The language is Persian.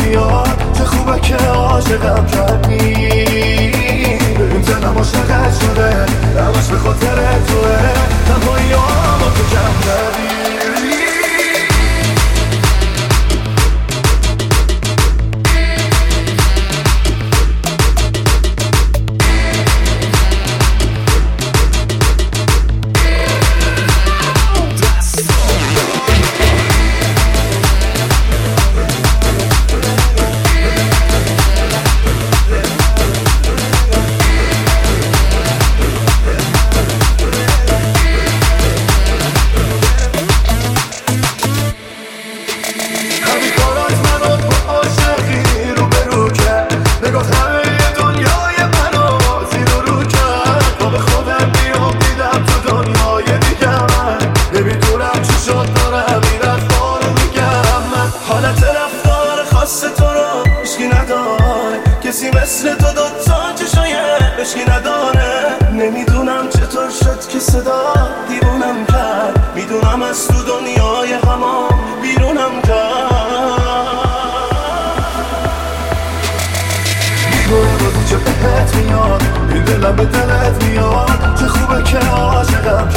بیاد چه خوبه که عاشقم کردی. این دلم عاشقت شده همش به خاطر توه، تنهایی با تو کم کردی. کسی مثل تو دوتا چشای عشقی نداره. نمیدونم چطور شد که صدا دیوونم کرد، میدونم از تو دنیای غمام بیرونم کرد. میگوه بودی چه بهت میاد، این دلم به دلت میاد چه خوبه که عاشقم